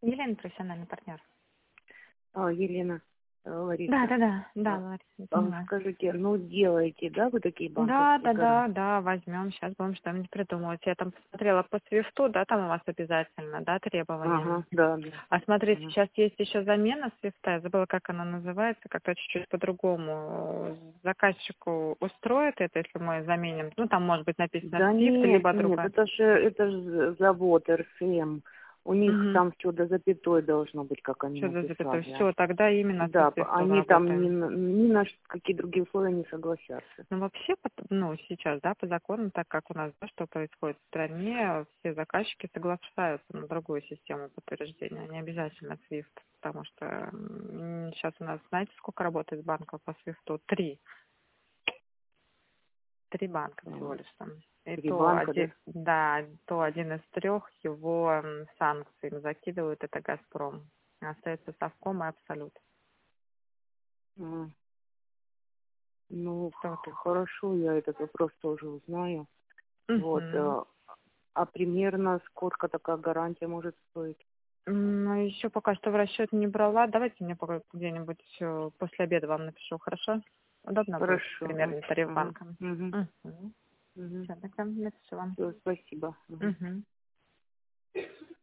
Елена, профессиональный партнер. Елена, Да, Лариса. Лариса, понимаю. Скажите, делаете, да, вы такие Да, банковские гарантии? возьмем, сейчас будем что-нибудь придумывать. Я там посмотрела по свифту, да, там у вас обязательно, да, требования. Ага, да. А смотрите, Ага. сейчас есть еще замена свифта, я забыла, как она называется, как-то чуть-чуть по-другому. Заказчику устроит это, если мы заменим, ну, там может быть написано Да свифт, нет, либо нет, другое. это же завод РСМ. У них Угу. там все до запятой должно быть, как они Что за запятую? написали. Все, тогда именно со Да, свифтом они там работаем. ни на какие другие условия не согласятся. Ну, вообще, ну, сейчас, да, по закону, так как у нас, да, что происходит в стране, все заказчики соглашаются на другую систему подтверждения, не обязательно SWIFT, потому что сейчас у нас, знаете, сколько работает банков по SWIFT? Три банка всего лишь там. И Три банка, да? то один из трех его санкции им закидывают, это «Газпром». Остается Совком и Абсолют. А, Ну, Что тут? хорошо, я этот вопрос тоже узнаю. Вот, Мгм. а примерно сколько такая гарантия может стоить? Ну, еще пока что в расчет не брала. Давайте мне пока где-нибудь после обеда вам напишу, хорошо? Удобно будет Хорошо. примерно тариф Ага. банка. Угу. Угу. Угу. Все, тогда напишу вам. Все, спасибо. Угу. Угу.